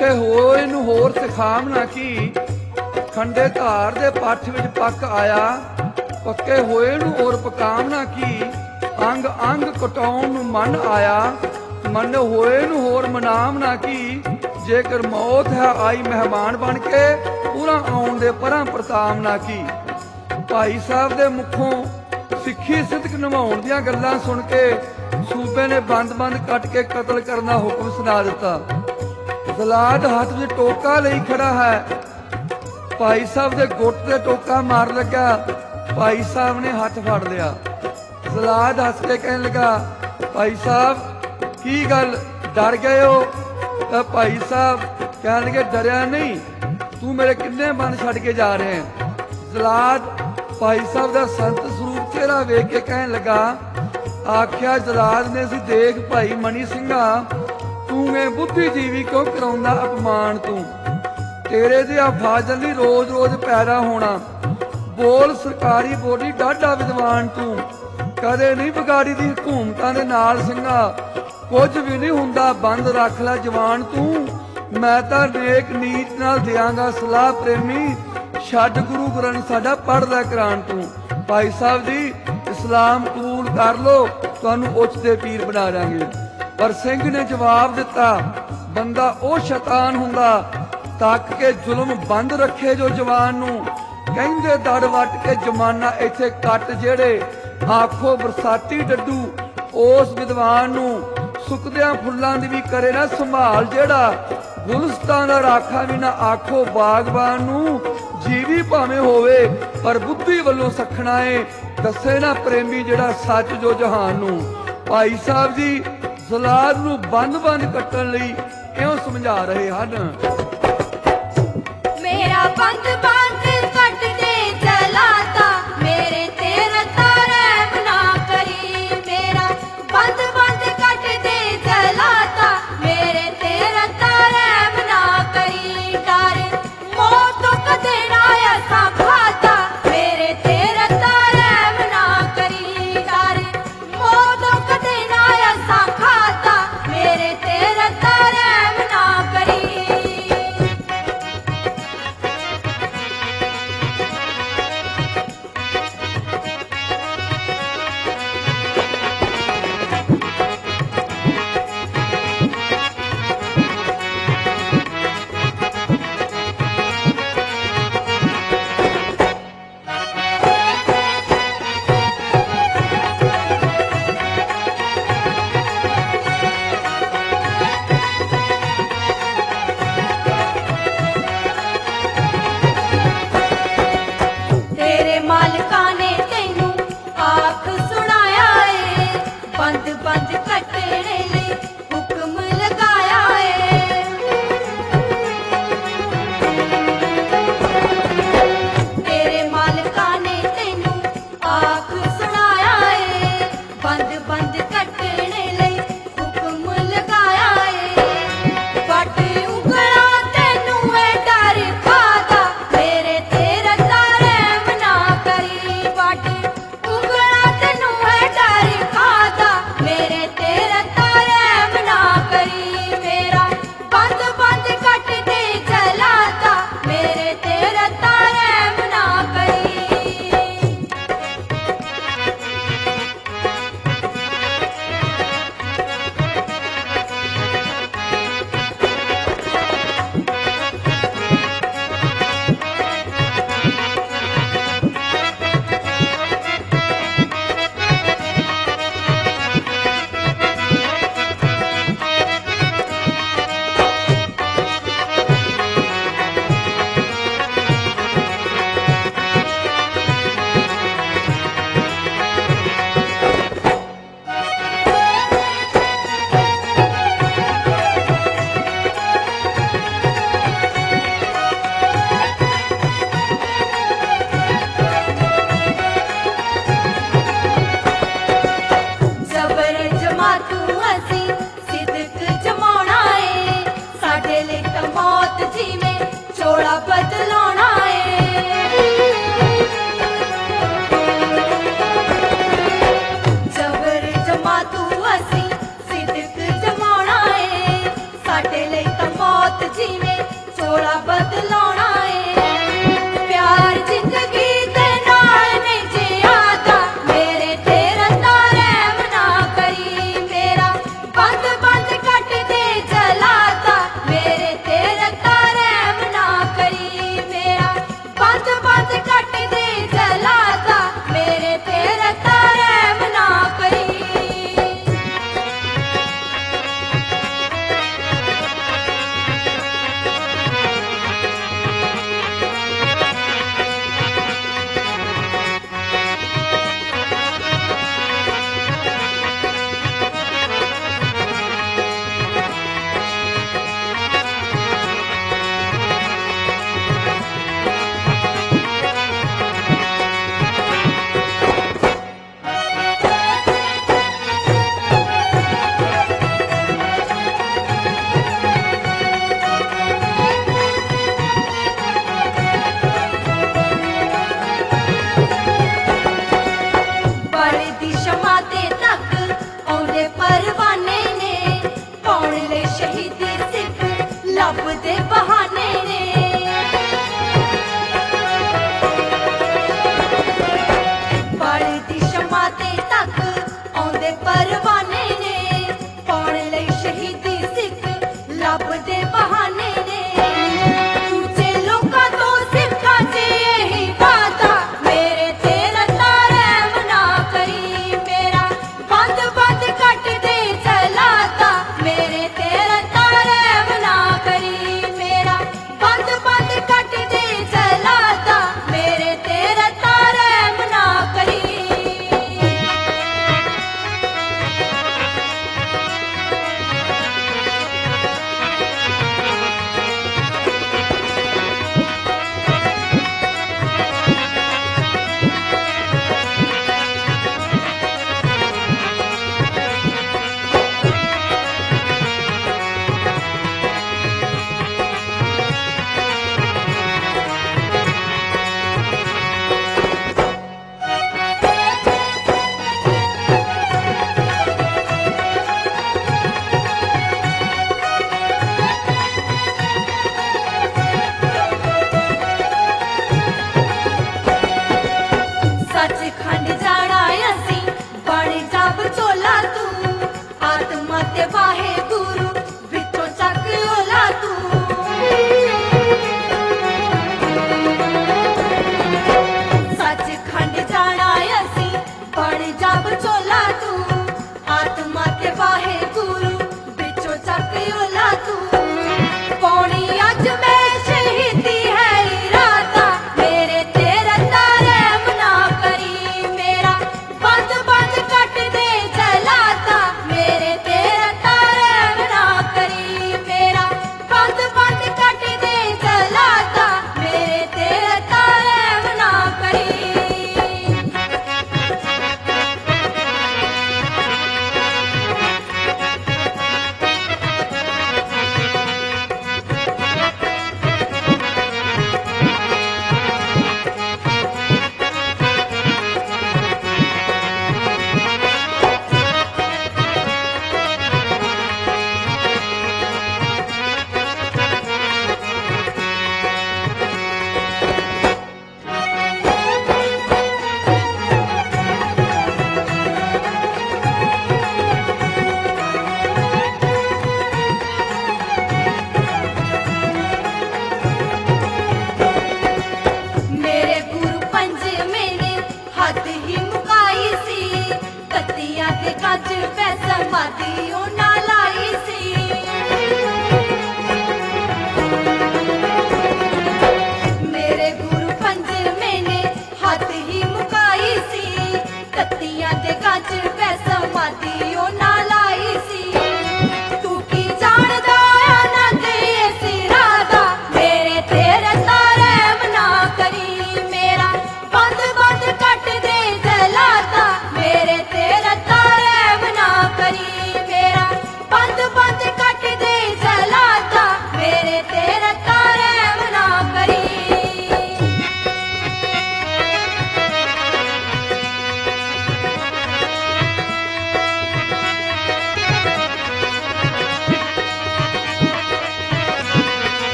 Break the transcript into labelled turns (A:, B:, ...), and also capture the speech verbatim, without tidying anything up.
A: पक्के होए नूं होर सिखाम ना की, खंडे धार दे पठ विच पक आया। पक्के होए नूं होर पकाम ना की, अंग अंग कटाउण नूं मन आया। मन होए नूं होर मनाम ना की, जेकर मौत है आई मेहमान बन के, पूरा आउण दे परां परताम ना की। भाई साहब दे मुखों सिੱਖੀ सिदक निभाउण दीआं गल्लां सुन के सूबे ने बंद बंद कट के कतल करना हुक्म सुना दिता। जलाद हाथ में टोका लई खड़ा है। भाई साहब दे गुट ते टोका मार लगा। भाई साहब ने हाथ फाड़ लिया। जलाद हंस के कहने लगा, भाई साहब की गल डर गए हो? तो भाई साहब कहने लगे, डरिया नहीं, तू मेरे किन्ने बंद छड़ के जा रहे हैं। जलाद भाई साहब का संत स्वरूप चेहरा वेख के कहने लगा, आख्या जलाद ने सी, देख भाई मनी सिंघा, तू मैं बुद्धिजीवी क्यों कराउंदा अपमान? तू तेरे जिहा फाजल नहीं रोज रोज पैदा होना। बोल सरकारी बोली डाढा विद्वान तू, कदे नहीं बिगाड़ी दी हुकूमतां दे नाल सिंघा, कुछ भी नहीं हुंदा, बंद रख लै जवान तू। मैं तां नेक नीत नाल दियांगा सलाह प्रेमी, छड्ड गुरु ग्रंथ साडा पढ़ लै कुरान तू। भाई साहब जी इस्लाम कबूल कर लो, तुहानू उच्च दे पीर बना देंगे। पर सिंह ने जवाब दिता, बंदा ओ शैतान हुंदा तक के जुल्म बंद रखे जो जवान नू। कहंदे दड़ वट के जमाना इत्थे कट जेड़े, आखो बरसाती डड्डू उस विद्वान नू। सुकदियां फुल्लां दी भी करे ना संभाल जेड़ा, गुलस्तान दा राखा भी ना आखो बागबान नू। जीवी भावें होवे पर बुद्धि वल्लों सखना है, दसे ना प्रेमी जेड़ा सच जो जहान नू। भाई साहब जी जलाद नू बंद बंद कट्टण लई इउं समझा रहे हन।
B: मेरा बंद बंद कट दे जलादा, मेरे ते रता रहम ना करी। मेरा बंद बंद कट दे जलादा, मेरे ते रता रहम ना करी। डर मौत तो कदे ना ऐसा खाता, मेरे ते रता रहम ना करी। डर मौत तो कदे ना ऐसा खाता, मेरे ते रता रहम ना करी। तेरे मालका ने तेनू आख सुनाया है, बंद बंद कटने लई हुक्म लगाया है। तेरे मालका ने तेनू आख सुनाया है, बंद बंद कटने लई हुक्म लगाया है। बट उंगला तेनू है डर खादा, मेरे ते रता रहम ना करी। ਹੱਦ ਹੀ ਮੁਕਾਈ ਸੀ ਤੱਤੀਆਂ ਤੇ ਕੱਚ ਪੈ ਸਮਾਦੀ